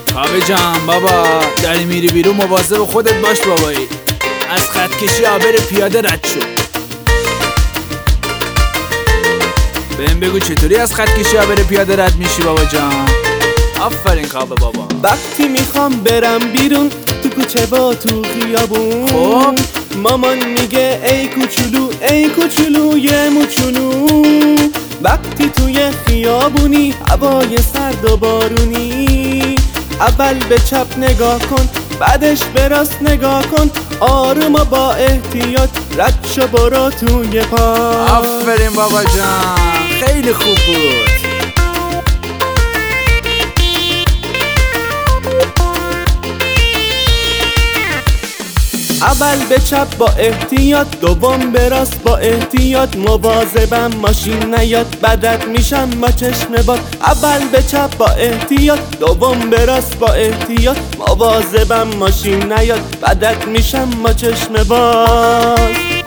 کاوه جان بابا داری میری بیرون مواظب خودت باش بابایی. از خط کشی آبر پیاده رد شد. بهم بگو چطوری از خط کشی آبر پیاده رد میشی بابا جان؟ آفرین کاوه بابا. وقتی میخوام برم بیرون تو کوچه با تو خیابون، خب مامان میگه ای کوچولو ای کوچولو یه موچولو. وقتی توی خیابونی هوای سرد و بارونی، اول به چپ نگاه کن بعدش به راست نگاه کن، آروم و با احتیاط رد شو برو توی پا. آفرین بابا جان خیلی خوب بود. اول به چپ با احتیاط، دوم به راست با احتیاط، مواظبم ماشین نیاد بدت میشم با چشم باد. اول به چپ با احتیاط، دوم به راست با احتیاط، مواظبم ماشین نیاد بدت میشم با چشم باز.